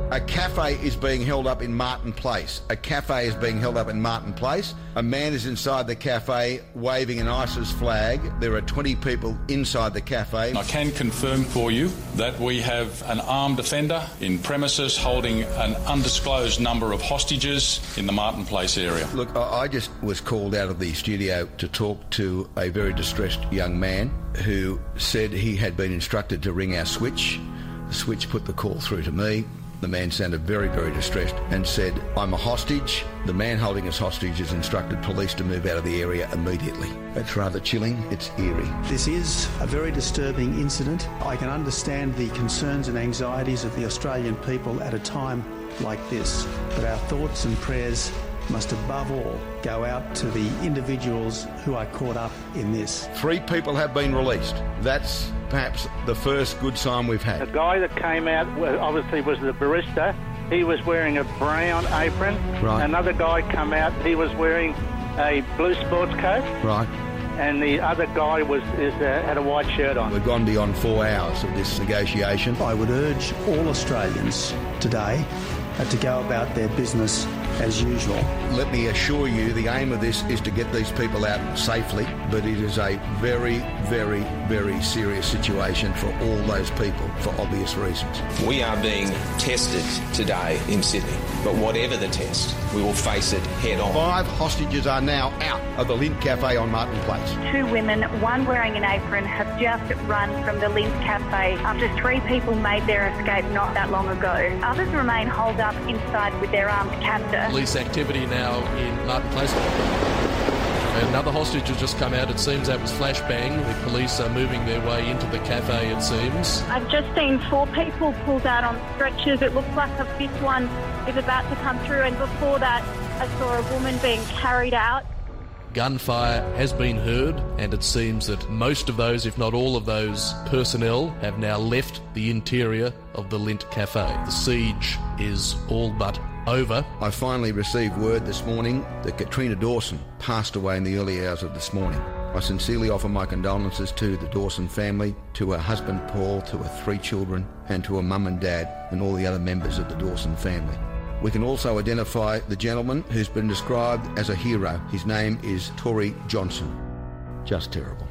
A cafe is being held up in Martin Place. A cafe is being held up in Martin Place. A man is inside the cafe waving an ISIS flag. There are 20 people inside the cafe. I can confirm for you that we have an armed offender in premises holding an undisclosed number of hostages in the Martin Place area. Look, I just was called out of the studio to talk to a very distressed young man who said he had been instructed to ring our switch. The switch put the call through to me. The man sounded very, very distressed and said, I'm a hostage. The man holding us hostage has instructed police to move out of the area immediately. That's rather chilling. It's eerie. This is a very disturbing incident. I can understand the concerns and anxieties of the Australian people at a time like this. But our thoughts and prayers must above all go out to the individuals who are caught up in this. 3 people have been released. That's perhaps the first good sign we've had. The guy that came out obviously was the barista. He was wearing a brown apron. Right. Another guy come out, he was wearing a blue sports coat. Right. And the other guy had a white shirt on. We've gone beyond 4 hours of this negotiation. I would urge all Australians today to go about their business as usual. Let me assure you, the aim of this is to get these people out safely, but it is a very, very, very serious situation for all those people for obvious reasons. We are being tested today in Sydney, but whatever the test, we will face it head on. 5 hostages are now out of the Lindt Cafe on Martin Place. 2 women, one wearing an apron, have just run from the Lindt Cafe after 3 people made their escape not that long ago. Others remain holed up inside with their armed captor. Police activity now in Martin Place. Another hostage has just come out. It seems that was flashbang. The police are moving their way into the cafe, it seems. I've just seen 4 people pulled out on stretchers. It looks like a 5th one is about to come through, and before that I saw a woman being carried out. Gunfire has been heard, and it seems that most of those, if not all of those personnel, have now left the interior of the Lindt Cafe. The siege is all but over. I finally received word this morning that Katrina Dawson passed away in the early hours of this morning. I sincerely offer my condolences to the Dawson family, to her husband Paul, to her 3 children, and to her mum and dad and all the other members of the Dawson family. We can also identify the gentleman who's been described as a hero. His name is Tory Johnson. Just terrible.